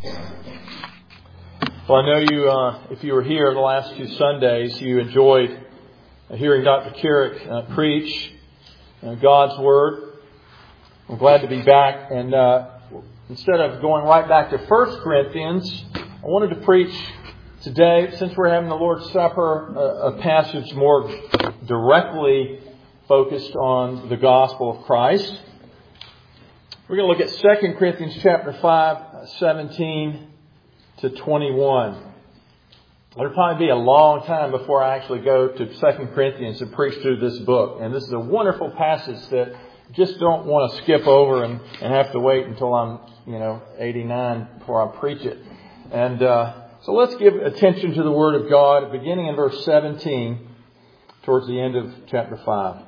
Well, I know you, if you were here the last two Sundays, you enjoyed hearing Dr. Carrick preach God's Word. I'm glad to be back. And instead of going right back to 1 Corinthians, I wanted to preach today, since we're having the Lord's Supper, a passage more directly focused on the gospel of Christ. We're going to look at 2 Corinthians chapter 5, 17 to 21. It'll probably be a long time before I actually go to 2 Corinthians and preach through this book. And this is a wonderful passage that just don't want to skip over and have to wait until I'm, 89 before I preach it. And so let's give attention to the Word of God, beginning in verse 17 towards the end of chapter 5.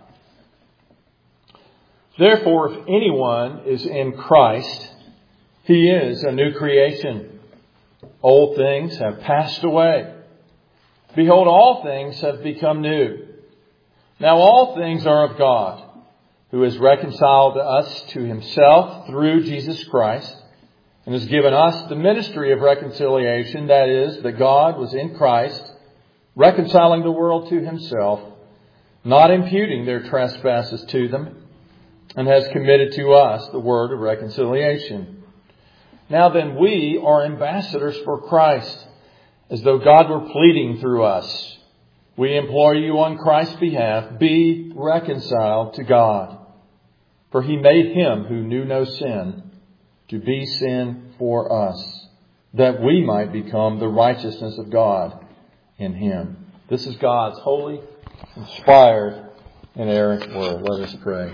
Therefore, if anyone is in Christ, he is a new creation. Old things have passed away. Behold, all things have become new. Now all things are of God, who has reconciled us to Himself through Jesus Christ, and has given us the ministry of reconciliation, that is, that God was in Christ, reconciling the world to Himself, not imputing their trespasses to them, and has committed to us the word of reconciliation. Now then, we are ambassadors for Christ, as though God were pleading through us. We implore you on Christ's behalf, be reconciled to God. For He made Him who knew no sin to be sin for us, that we might become the righteousness of God in Him. This is God's holy, inspired, inerrant word. Let us pray.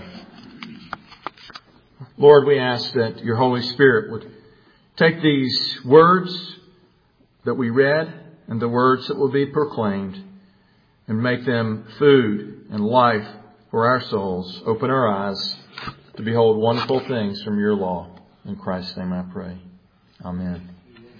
Lord, we ask that your Holy Spirit would take these words that we read and the words that will be proclaimed and make them food and life for our souls. Open our eyes to behold wonderful things from your law. In Christ's name I pray. Amen.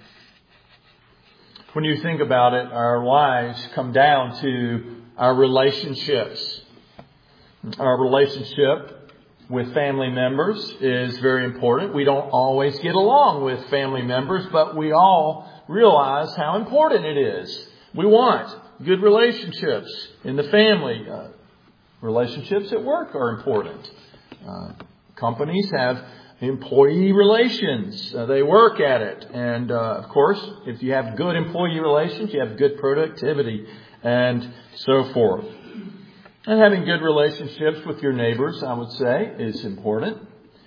When you think about it, our lives come down to our relationships. Our relationship with family members is very important. We don't always get along with family members, but we all realize how important it is. We want good relationships in the family. Relationships at work are important. Companies have employee relations. They work at it. And of course, if you have good employee relations, you have good productivity and so forth. And having good relationships with your neighbors, I would say, is important.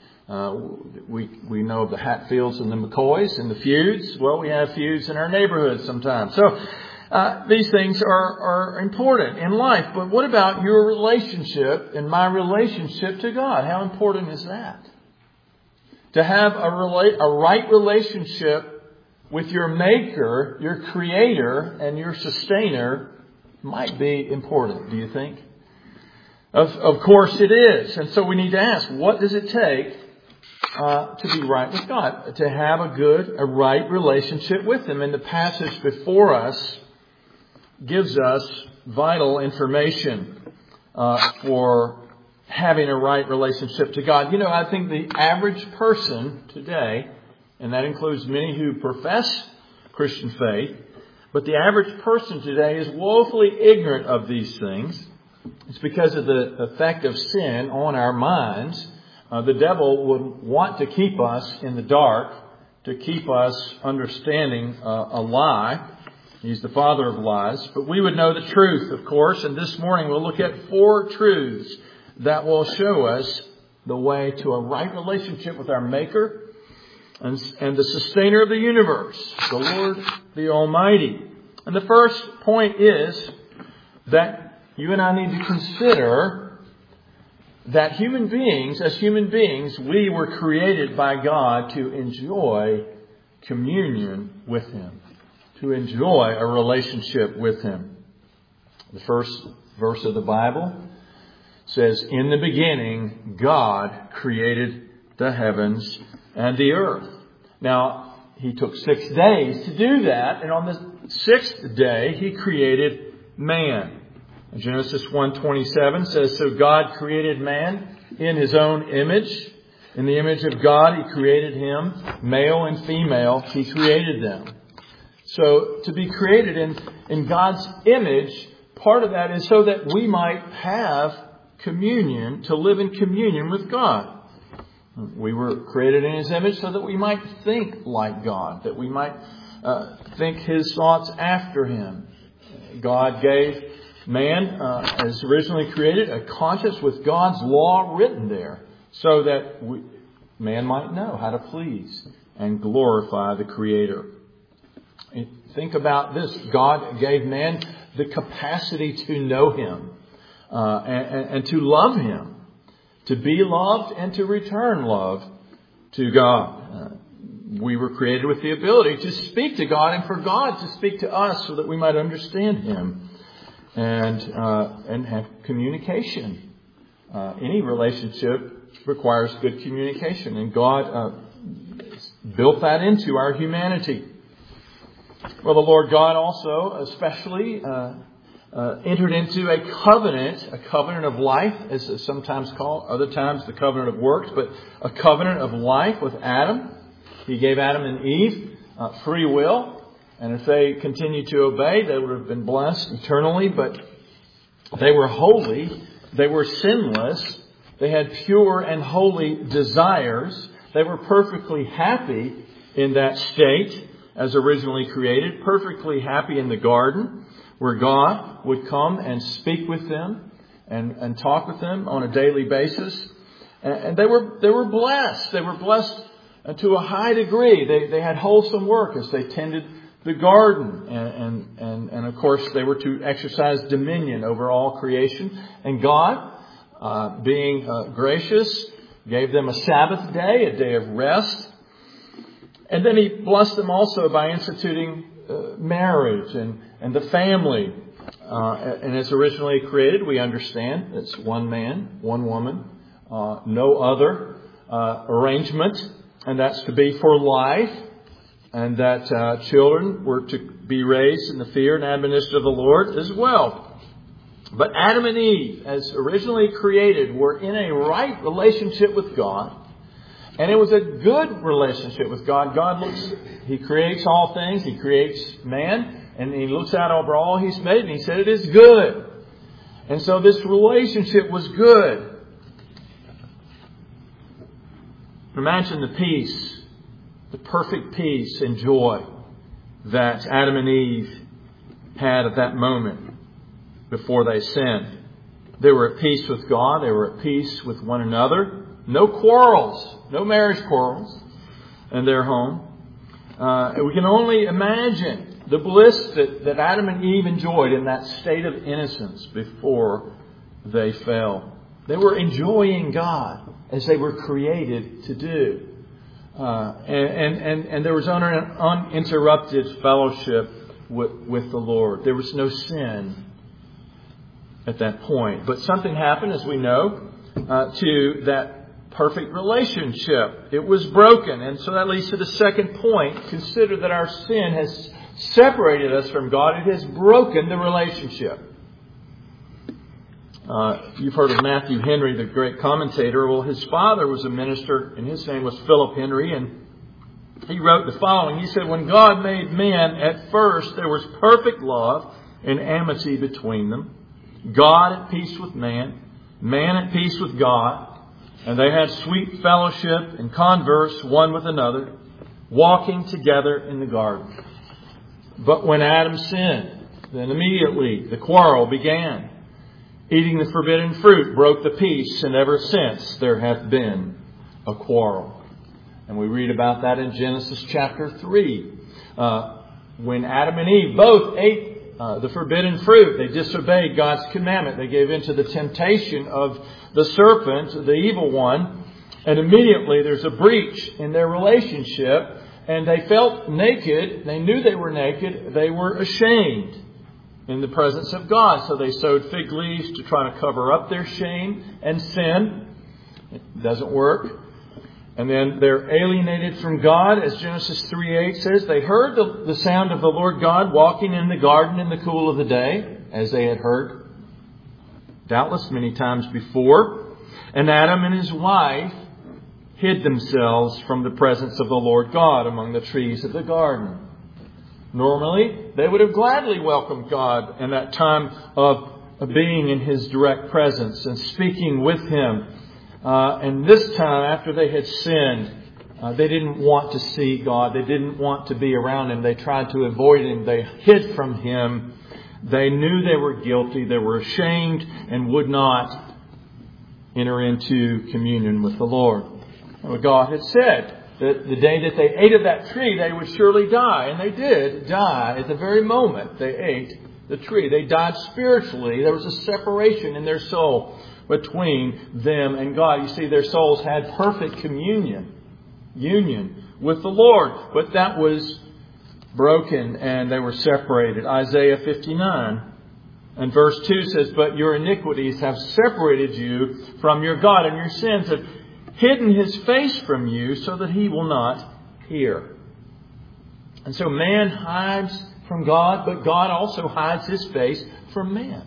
We know of the Hatfields and the McCoys and the feuds. Well, we have feuds in our neighborhoods sometimes. So these things are important in life. But what about your relationship and my relationship to God? How important is that? To have a right relationship with your Maker, your Creator, and your Sustainer might be important, do you think? Of course it is. And so we need to ask, what does it take to be right with God? To have a right relationship with Him. And the passage before us gives us vital information for having a right relationship to God. I think the average person today, and that includes many who profess Christian faith, but the average person today is woefully ignorant of these things. It's because of the effect of sin on our minds. The devil would want to keep us in the dark, to keep us understanding a lie. He's the father of lies. But we would know the truth, of course. And this morning we'll look at 4 truths that will show us the way to a right relationship with our Maker and the Sustainer of the universe, the Lord, the Almighty. And the first point is that you and I need to consider that as human beings, we were created by God to enjoy communion with Him, to enjoy a relationship with Him. The first verse of the Bible says, in the beginning, God created the heavens and the earth. Now, He took 6 days to do that, and on the 6th day, He created man. Genesis 1:27 says, so God created man in His own image. In the image of God, He created him. Male and female, He created them. So to be created in God's image, part of that is so that we might have communion, to live in communion with God. We were created in His image so that we might think like God, that we might think His thoughts after Him. God gave man, as originally created, a conscience with God's law written there, so that man might know how to please and glorify the Creator. Think about this. God gave man the capacity to know Him and to love Him, to be loved and to return love to God. We were created with the ability to speak to God and for God to speak to us so that we might understand Him and have communication. Any relationship requires good communication, and God built that into our humanity. Well, the Lord God also especially entered into a covenant of life, as it's sometimes called, other times the covenant of works, but a covenant of life with Adam. He gave Adam and Eve free will, and if they continued to obey, they would have been blessed eternally, but they were holy, they were sinless, they had pure and holy desires, they were perfectly happy in that state as originally created, perfectly happy in the garden where God would come and speak with them and talk with them on a daily basis. And they were blessed. They were blessed to a high degree. They had wholesome work as they tended the garden. And of course, they were to exercise dominion over all creation. And God, being gracious, gave them a Sabbath day, a day of rest. And then He blessed them also by instituting marriage and the family. And as originally created, we understand it's one man, one woman, no other arrangement. And that's to be for life. And that children were to be raised in the fear and admonition of the Lord as well. But Adam and Eve, as originally created, were in a right relationship with God. And it was a good relationship with God. He creates all things. He creates man. And He looks out over all He's made. And He said it is good. And so this relationship was good. Imagine the peace, the perfect peace and joy that Adam and Eve had at that moment before they sinned. They were at peace with God. They were at peace with one another. No quarrels, no marriage quarrels in their home. We can only imagine the bliss that Adam and Eve enjoyed in that state of innocence before they fell. They were enjoying God as they were created to do. And there was uninterrupted fellowship with the Lord. There was no sin at that point. But something happened, as we know, to that perfect relationship. It was broken. And so that leads to the second point. Consider that our sin has separated us from God. It has broken the relationship. You've heard of Matthew Henry, the great commentator. Well, his father was a minister, and his name was Philip Henry, and he wrote the following. He said, when God made man, at first there was perfect love and amity between them. God at peace with man, man at peace with God, and they had sweet fellowship and converse one with another, walking together in the garden. But when Adam sinned, then immediately the quarrel began. Eating the forbidden fruit broke the peace, and ever since there hath been a quarrel. And we read about that in Genesis chapter 3. When Adam and Eve both ate the forbidden fruit, they disobeyed God's commandment. They gave in to the temptation of the serpent, the evil one, and immediately there's a breach in their relationship, and they felt naked. They knew they were naked. They were ashamed in the presence of God. So they sewed fig leaves to try to cover up their shame and sin. It doesn't work. And then they're alienated from God, as Genesis 3:8 says. They heard the sound of the Lord God walking in the garden in the cool of the day, as they had heard, doubtless many times before. And Adam and his wife hid themselves from the presence of the Lord God among the trees of the garden. Normally, they would have gladly welcomed God in that time of being in His direct presence and speaking with Him. And this time, after they had sinned, they didn't want to see God. They didn't want to be around Him. They tried to avoid Him. They hid from Him. They knew they were guilty. They were ashamed and would not enter into communion with the Lord. And God had said that the day that they ate of that tree, they would surely die. And they did die at the very moment they ate the tree. They died spiritually. There was a separation in their soul between them and God. You see, their souls had perfect union with the Lord. But that was broken and they were separated. Isaiah 59 and verse 2 says, "But your iniquities have separated you from your God, and your sins have hidden His face from you so that He will not hear." And so man hides from God, but God also hides His face from man.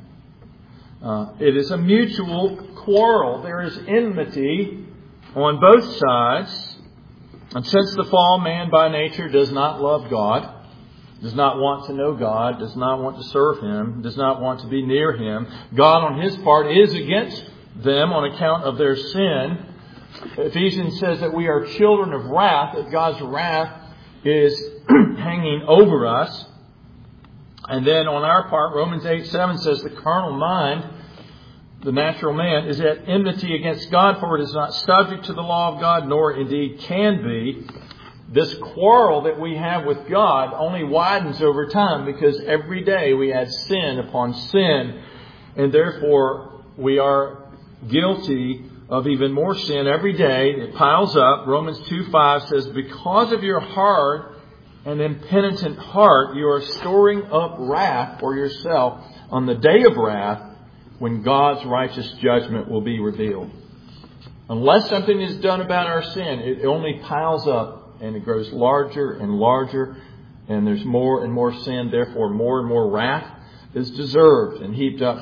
It is a mutual quarrel. There is enmity on both sides. And since the fall, man by nature does not love God, does not want to know God, does not want to serve Him, does not want to be near Him. God on His part is against them on account of their sin. Ephesians says that we are children of wrath, that God's wrath is hanging over us. And then on our part, Romans 8:7 says the carnal mind, the natural man, is at enmity against God, for it is not subject to the law of God, nor indeed can be. This quarrel that we have with God only widens over time because every day we add sin upon sin. And therefore we are guilty of even more sin every day. It piles up. Romans 2:5 says, "Because of your hard and impenitent heart, you are storing up wrath for yourself on the day of wrath when God's righteous judgment will be revealed." Unless something is done about our sin, it only piles up and it grows larger and larger, and there's more and more sin. Therefore, more and more wrath is deserved and heaped up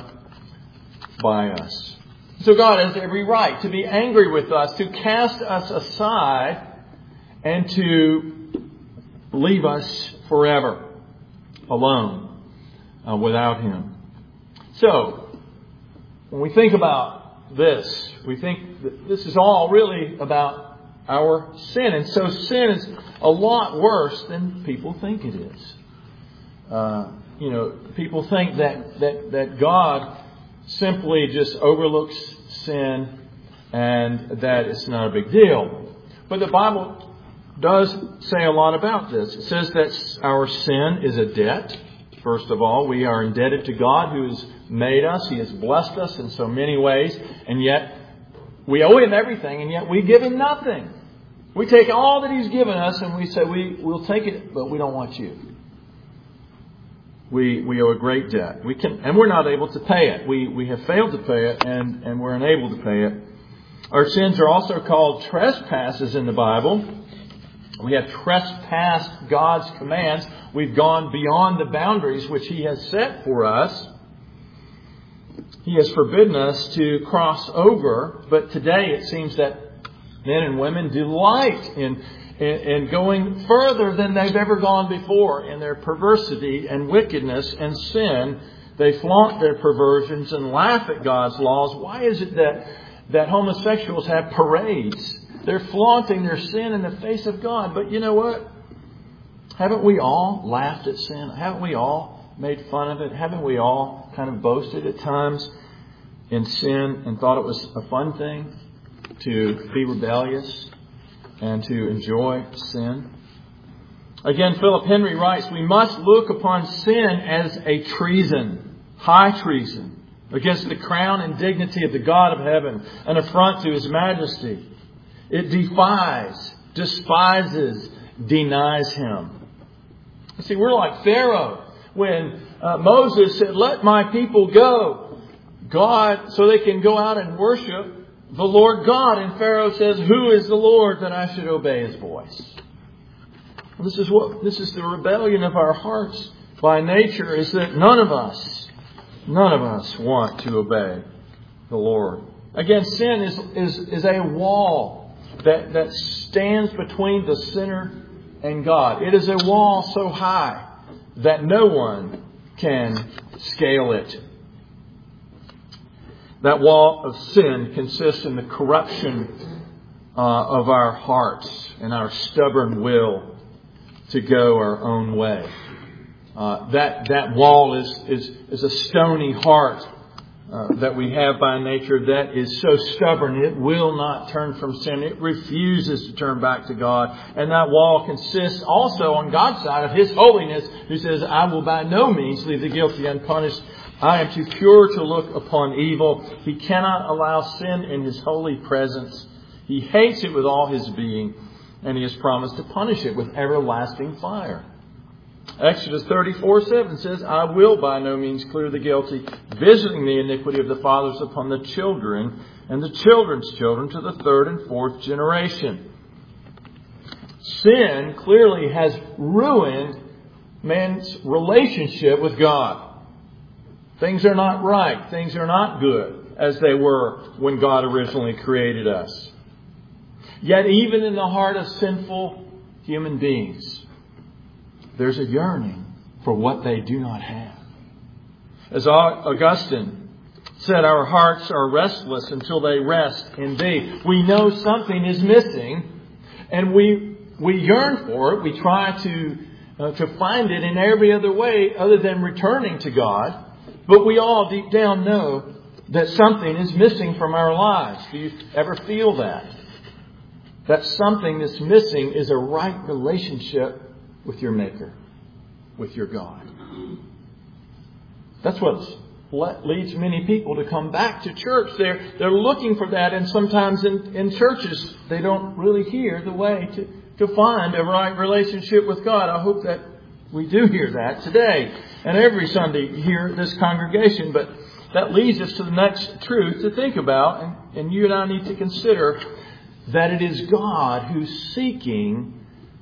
by us. So God has every right to be angry with us, to cast us aside, and to leave us forever alone without Him. So, when we think about this, we think that this is all really about our sin. And so sin is a lot worse than people think it is. People think that God simply just overlooks sin and that it's not a big deal. But the Bible does say a lot about this. It says that our sin is a debt. First of all, we are indebted to God who has made us. He has blessed us in so many ways. And yet, we owe Him everything, and yet we give Him nothing. We take all that He's given us and we say, we'll take it, but we don't want you. We owe a great debt. And we're not able to pay it. We have failed to pay it, and we're unable to pay it. Our sins are also called trespasses in the Bible. We have trespassed God's commands. We've gone beyond the boundaries which He has set for us. He has forbidden us to cross over. But today it seems that men and women delight in going further than they've ever gone before in their perversity and wickedness and sin. They flaunt their perversions and laugh at God's laws. Why is it that homosexuals have parades? They're flaunting their sin in the face of God. But you know what? Haven't we all laughed at sin? Haven't we all made fun of it? Haven't we all kind of boasted at times in sin and thought it was a fun thing to be rebellious and to enjoy sin? Again, Philip Henry writes, "We must look upon sin as a treason, high treason, against the crown and dignity of the God of heaven, an affront to His majesty. It defies, despises, denies Him." You see, we're like Pharaoh. When Moses said, "Let my people go," God, so they can go out and worship the Lord God. And Pharaoh says, "Who is the Lord that I should obey His voice?" This is the rebellion of our hearts by nature, is that none of us want to obey the Lord. Again, sin is a wall that stands between the sinner and God. It is a wall so high that no one can scale it. That wall of sin consists in the corruption of our hearts and our stubborn will to go our own way. That wall is a stony heart that we have by nature that is so stubborn it will not turn from sin. It refuses to turn back to God. And that wall consists also on God's side of His holiness, who says, I will by no means leave the guilty unpunished. I am too pure to look upon evil. He cannot allow sin in His holy presence. He hates it with all His being, and He has promised to punish it with everlasting fire. Exodus 34:7 says, I will by no means clear the guilty, visiting the iniquity of the fathers upon the children and the children's children to the third and fourth generation. Sin clearly has ruined man's relationship with God. Things are not right. Things are not good as they were when God originally created us. Yet even in the heart of sinful human beings, there's a yearning for what they do not have. As Augustine said, our hearts are restless until they rest in Thee. We know something is missing, and we yearn for it. We try to find it in every other way other than returning to God. But we all deep down know that something is missing from our lives. Do you ever feel that? That something that's missing is a right relationship with your Maker, with your God. That's what leads many people to come back to church. They're looking for that, and sometimes in churches they don't really hear the way to find a right relationship with God. I hope that we do hear that today and every Sunday here at this congregation. But that leads us to the next truth to think about, and you and I need to consider that it is God who's seeking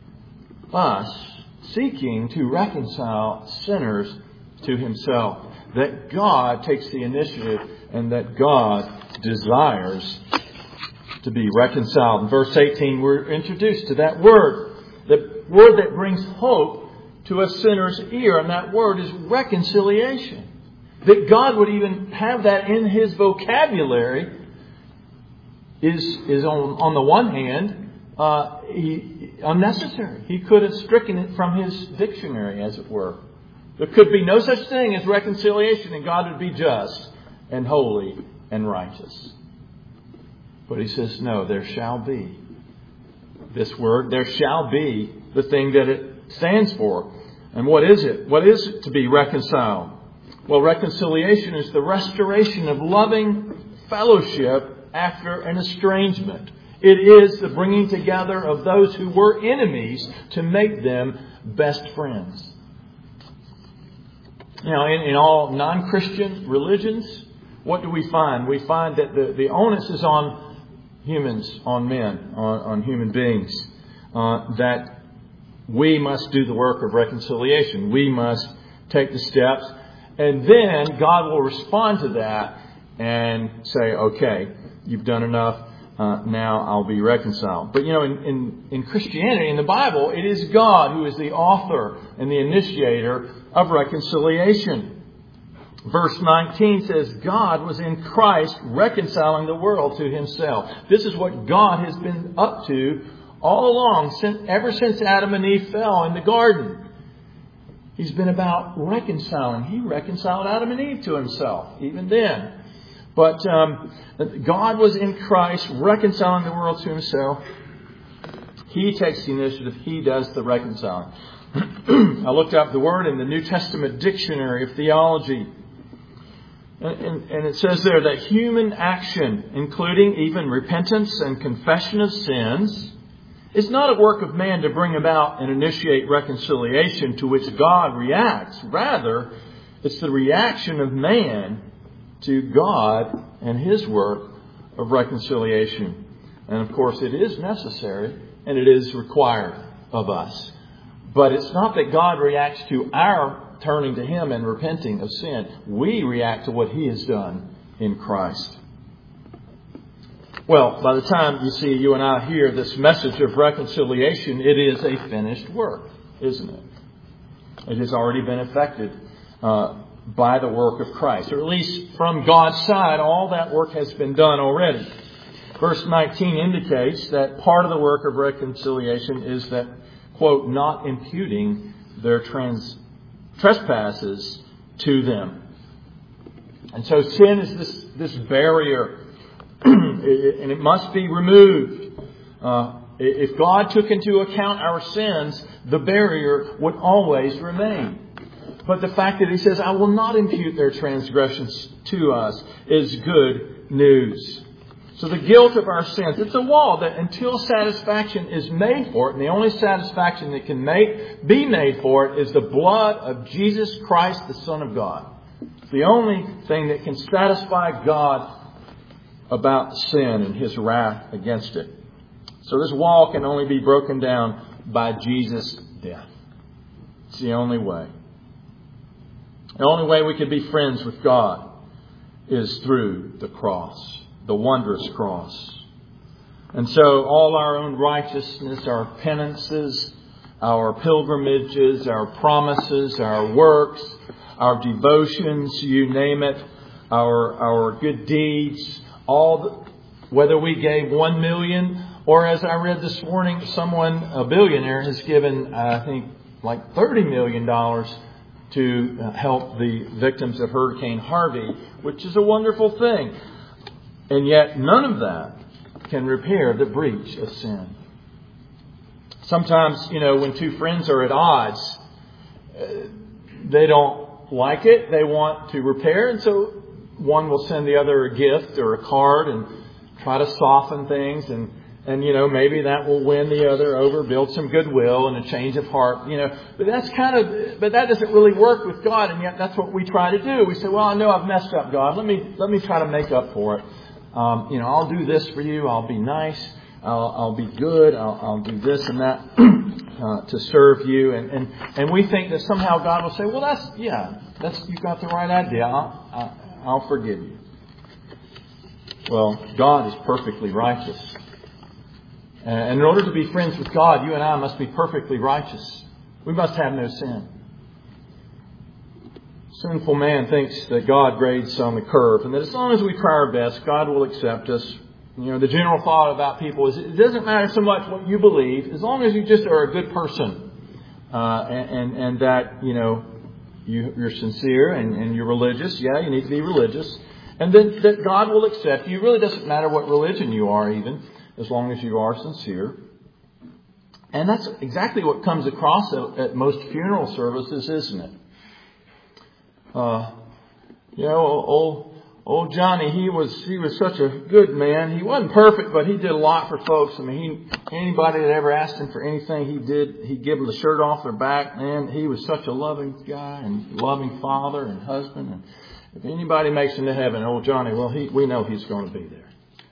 to reconcile sinners to Himself. That God takes the initiative and that God desires to be reconciled. In verse 18, we're introduced to that word. The word that brings hope to a sinner's ear. And that word is reconciliation. That God would even have that in His vocabulary is on the one hand, unnecessary. He could have stricken it from His dictionary, as it were. There could be no such thing as reconciliation, and God would be just and holy and righteous. But He says, no, there shall be. This word, there shall be the thing that it stands for. And what is it? What is it to be reconciled? Well, reconciliation is the restoration of loving fellowship after an estrangement. It is the bringing together of those who were enemies to make them best friends. Now, in all non-Christian religions, what do we find? We find that the onus is on humans, on men, on human beings, that we must do the work of reconciliation. We must take the steps, and then God will respond to that and say, okay, you've done enough. Now I'll be reconciled. But in Christianity, in the Bible, it is God who is the author and the initiator of reconciliation. Verse 19 says, God was in Christ reconciling the world to Himself. This is what God has been up to all along, ever since Adam and Eve fell in the garden. He's been about reconciling. He reconciled Adam and Eve to Himself, even then. But God was in Christ reconciling the world to Himself. He takes the initiative. He does the reconciling. I looked up the word in the New Testament Dictionary of Theology. And it says there that human action, including even repentance and confession of sins, is not a work of man to bring about and initiate reconciliation to which God reacts. Rather, it's the reaction of man to God and His work of reconciliation. And of course, it is necessary and it is required of us. But it's not that God reacts to our turning to Him and repenting of sin. We react to what He has done in Christ. Well, by the time you and I hear this message of reconciliation, it is a finished work, isn't it? It has already been effected by the work of Christ. Or at least from God's side, all that work has been done already. Verse 19 indicates that part of the work of reconciliation is that, quote, not imputing their trespasses to them. And so sin is this barrier, and it must be removed. If God took into account our sins, the barrier would always remain. But the fact that He says, I will not impute their transgressions to us, is good news. So the guilt of our sins, it's a wall that until satisfaction is made for it, and the only satisfaction that can be made for it is the blood of Jesus Christ, the Son of God. It's the only thing that can satisfy God about sin and His wrath against it. So this wall can only be broken down by Jesus' death. It's the only way. The only way we can be friends with God is through the cross. The wondrous cross. And so all our own righteousness, our penances, our pilgrimages, our promises, our works, our devotions, you name it, our good deeds, whether we gave 1 million or, as I read this morning, a billionaire has given, I think, like $30 million to help the victims of Hurricane Harvey, which is a wonderful thing. And yet none of that can repair the breach of sin. Sometimes, when two friends are at odds, they don't like it. They want to repair. And so one will send the other a gift or a card and try to soften things. And maybe that will win the other over, build some goodwill and a change of heart. But but that doesn't really work with God. And yet that's what we try to do. We say, well, I know I've messed up, God. Let me try to make up for it. I'll do this for you. I'll be nice. I'll be good. I'll do this and that to serve you. And we think that somehow God will say, well, you've got the right idea. I'll forgive you. Well, God is perfectly righteous. And in order to be friends with God, you and I must be perfectly righteous. We must have no sin. Sinful man thinks that God grades on the curve and that as long as we try our best, God will accept us. The general thought about people is it doesn't matter so much what you believe as long as you just are a good person and that, you're sincere and you're religious. Yeah, you need to be religious. And then that God will accept you. It really doesn't matter what religion you are even, as long as you are sincere. And that's exactly what comes across at most funeral services, isn't it? Old Johnny, he was such a good man. He wasn't perfect, but he did a lot for folks. I mean, anybody that ever asked him for anything, he'd give them the shirt off their back. Man, he was such a loving guy and loving father and husband. And if anybody makes it to heaven, old Johnny, well, we know he's going to be there.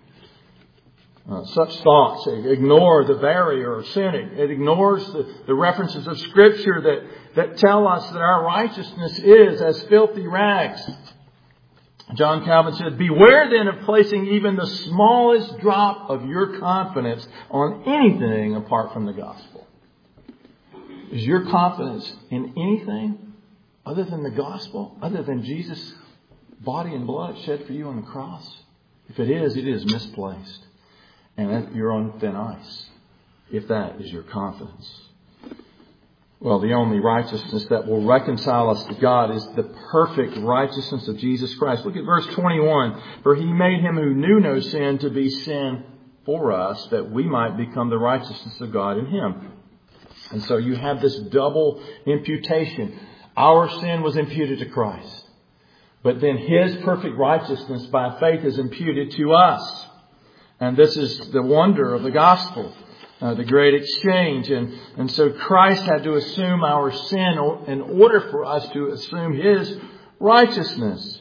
Such thoughts ignore the barrier of sin. It ignores the references of Scripture that tell us that our righteousness is as filthy rags. John Calvin said, beware then of placing even the smallest drop of your confidence on anything apart from the gospel. Is your confidence in anything other than the gospel? Other than Jesus' body and blood shed for you on the cross? If it is misplaced. And you're on thin ice, if that is your confidence. Well, the only righteousness that will reconcile us to God is the perfect righteousness of Jesus Christ. Look at verse 21. For He made Him who knew no sin to be sin for us, that we might become the righteousness of God in Him. And so you have this double imputation. Our sin was imputed to Christ. But then His perfect righteousness by faith is imputed to us. And this is the wonder of the gospel, the great exchange. And so Christ had to assume our sin in order for us to assume His righteousness.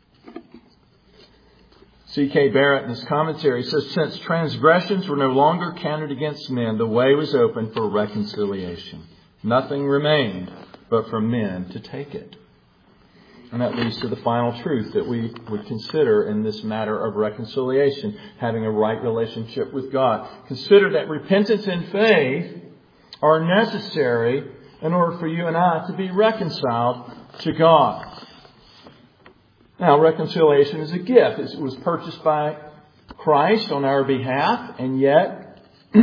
C.K. Barrett in his commentary says, since transgressions were no longer counted against men, the way was open for reconciliation. Nothing remained but for men to take it. And that leads to the final truth that we would consider in this matter of reconciliation, having a right relationship with God. Consider that repentance and faith are necessary in order for you and I to be reconciled to God. Now, reconciliation is a gift. It was purchased by Christ on our behalf, and yet,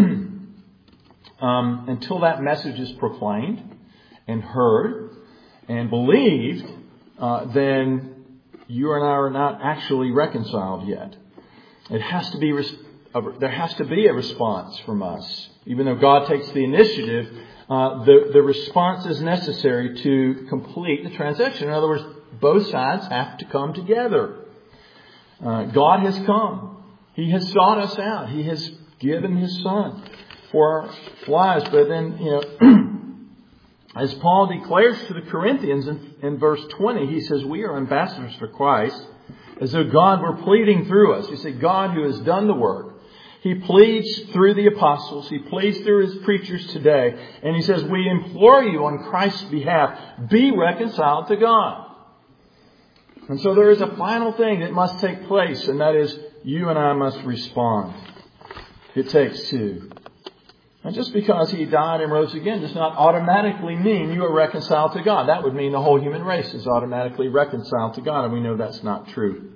until that message is proclaimed and heard and believed, then you and I are not actually reconciled yet. It has to be there has to be a response from us. Even though God takes the initiative, the response is necessary to complete the transaction. In other words, both sides have to come together. God has come. He has sought us out. He has given His Son for our lives. But then, as Paul declares to the Corinthians in verse 20, he says, we are ambassadors for Christ, as though God were pleading through us. You see, God who has done the work, He pleads through the apostles. He pleads through His preachers today. And He says, we implore you on Christ's behalf, be reconciled to God. And so there is a final thing that must take place, and that is you and I must respond. It takes two. And just because He died and rose again does not automatically mean you are reconciled to God. That would mean the whole human race is automatically reconciled to God, and we know that's not true.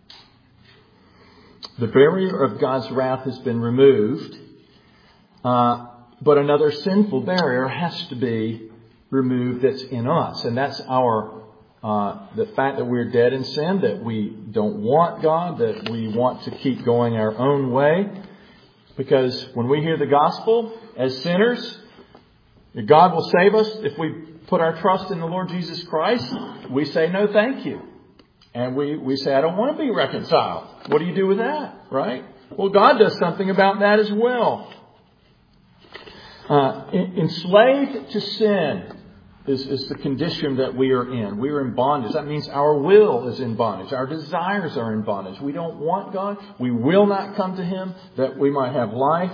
The barrier of God's wrath has been removed, but another sinful barrier has to be removed that's in us, and that's the fact that we're dead in sin, that we don't want God, that we want to keep going our own way. Because when we hear the gospel as sinners, that God will save us if we put our trust in the Lord Jesus Christ, we say no thank you. And we say, I don't want to be reconciled. What do you do with that? Right? Well, God does something about that as well. Enslaved to sin is the condition that we are in. We are in bondage. That means our will is in bondage. Our desires are in bondage. We don't want God. We will not come to Him that we might have life.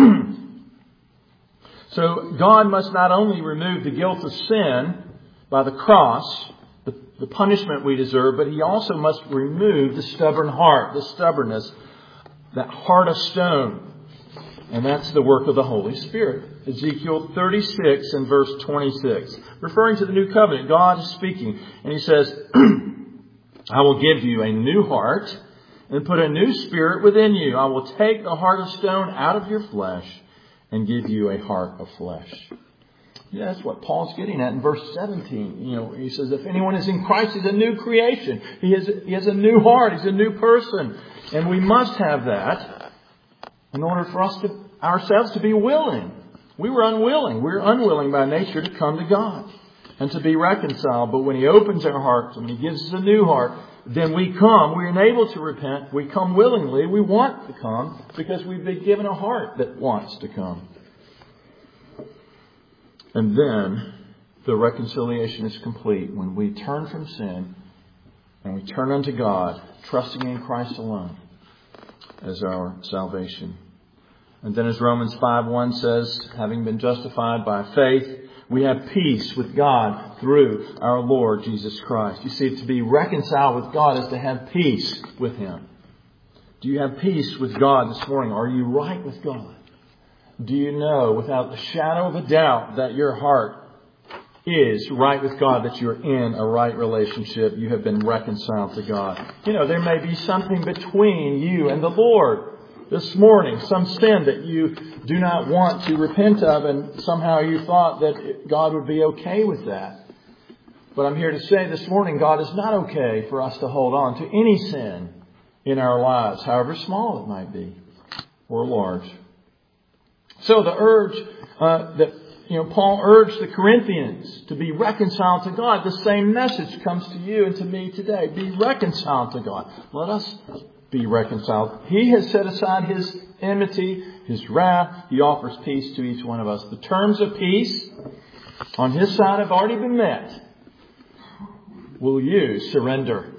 So God must not only remove the guilt of sin by the cross, the punishment we deserve, but He also must remove the stubborn heart, the stubbornness, that heart of stone. And that's the work of the Holy Spirit. Ezekiel 36 and verse 26. Referring to the new covenant, God is speaking. And He says, I will give you a new heart and put a new spirit within you. I will take the heart of stone out of your flesh and give you a heart of flesh. Yeah, that's what Paul's getting at in verse 17. He says, if anyone is in Christ, he's a new creation. He has a new heart. He's a new person. And we must have that in order for us ourselves to be willing. We were unwilling. We're unwilling by nature to come to God and to be reconciled. But when He opens our hearts and He gives us a new heart, then we come. We're enabled to repent. We come willingly. We want to come because we've been given a heart that wants to come. And then the reconciliation is complete when we turn from sin and we turn unto God, trusting in Christ alone as our salvation. And then as Romans 5:1 says, having been justified by faith, we have peace with God through our Lord Jesus Christ. You see, to be reconciled with God is to have peace with Him. Do you have peace with God this morning? Are you right with God? Do you know without the shadow of a doubt that your heart is right with God, that you're in a right relationship? You have been reconciled to God. There may be something between you and the Lord this morning, some sin that you do not want to repent of, and somehow you thought that God would be okay with that. But I'm here to say this morning, God is not okay for us to hold on to any sin in our lives, however small it might be or large. So the urge that Paul urged the Corinthians to be reconciled to God. The same message comes to you and to me today. Be reconciled to God. Let us be reconciled. He has set aside His enmity, His wrath. He offers peace to each one of us. The terms of peace on His side have already been met. Will you surrender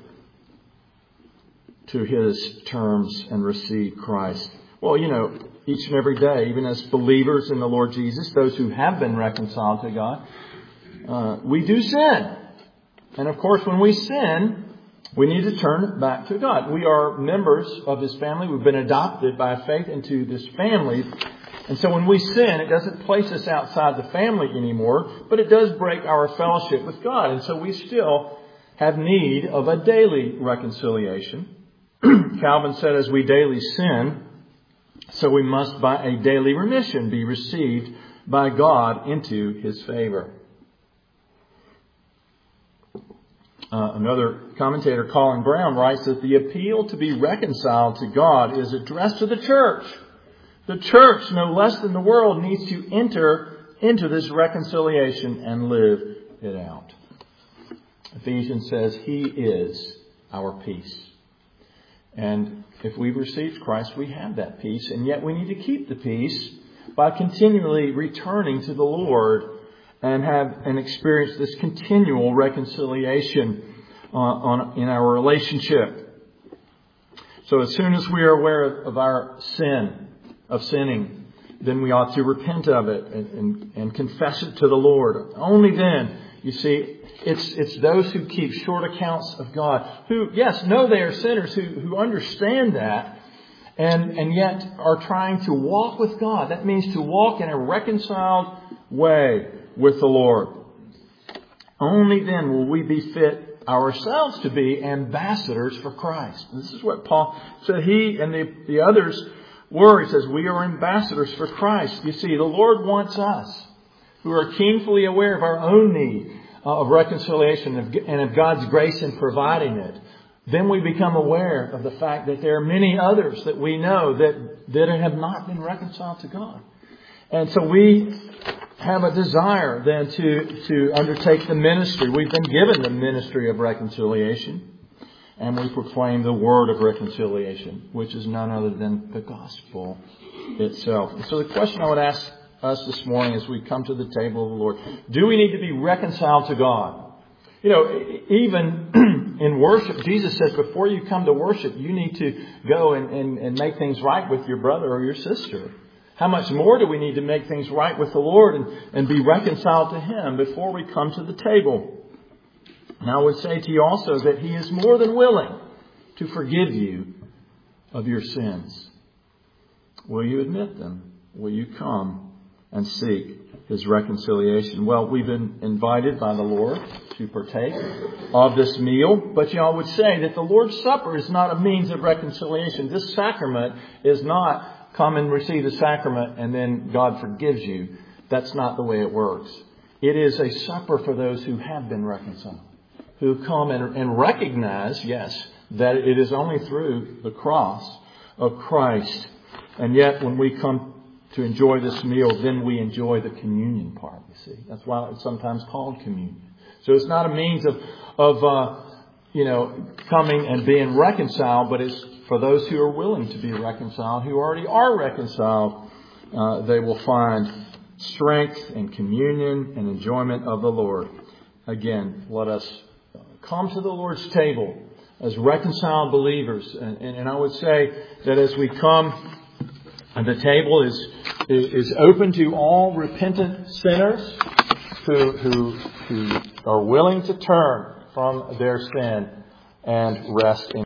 to His terms and receive Christ? Well, each and every day, even as believers in the Lord Jesus, those who have been reconciled to God, we do sin. And of course, when we sin, we need to turn back to God. We are members of His family. We've been adopted by faith into this family. And so when we sin, it doesn't place us outside the family anymore, but it does break our fellowship with God. And so we still have need of a daily reconciliation. Calvin said, as we daily sin, so we must by a daily remission be received by God into His favor. Another commentator, Colin Brown, writes that the appeal to be reconciled to God is addressed to the church. The church, no less than the world, needs to enter into this reconciliation and live it out. Ephesians says He is our peace. And if we've received Christ, we have that peace. And yet we need to keep the peace by continually returning to the Lord and experience this continual reconciliation in our relationship. So as soon as we are aware of our sinning, then we ought to repent of it and confess it to the Lord. Only then, you see, it's those who keep short accounts of God, who, yes, know they are sinners, who understand that, and yet are trying to walk with God. That means to walk in a reconciled way with the Lord. Only then will we be fit ourselves to be ambassadors for Christ. This is what Paul said he and the others were. He says, we are ambassadors for Christ. You see, the Lord wants us, who are keenly aware of our own need of reconciliation and of God's grace in providing it. Then we become aware of the fact that there are many others that we know that have not been reconciled to God. And so we have a desire then to undertake the ministry. We've been given the ministry of reconciliation, and we proclaim the word of reconciliation, which is none other than the gospel itself. And so the question I would ask us this morning as we come to the table of the Lord, do we need to be reconciled to God? You know, even in worship, Jesus says before you come to worship, you need to go and make things right with your brother or your sister. How much more do we need to make things right with the Lord and be reconciled to Him before we come to the table? And I would say to you also that He is more than willing to forgive you of your sins. Will you admit them? Will you come and seek His reconciliation? Well, we've been invited by the Lord to partake of this meal. But I would say that the Lord's Supper is not a means of reconciliation. This sacrament is not come and receive the sacrament and then God forgives you. That's not the way it works. It is a supper for those who have been reconciled, who come and recognize, yes, that it is only through the cross of Christ. And yet when we come to enjoy this meal, then we enjoy the communion part, you see. That's why it's sometimes called communion. So it's not a means of coming and being reconciled, but it's for those who are willing to be reconciled, who already are reconciled. They will find strength and communion and enjoyment of the Lord. Again, let us come to the Lord's table as reconciled believers. And I would say that as we come, the table is open to all repentant sinners who are willing to turn from their sin and rest in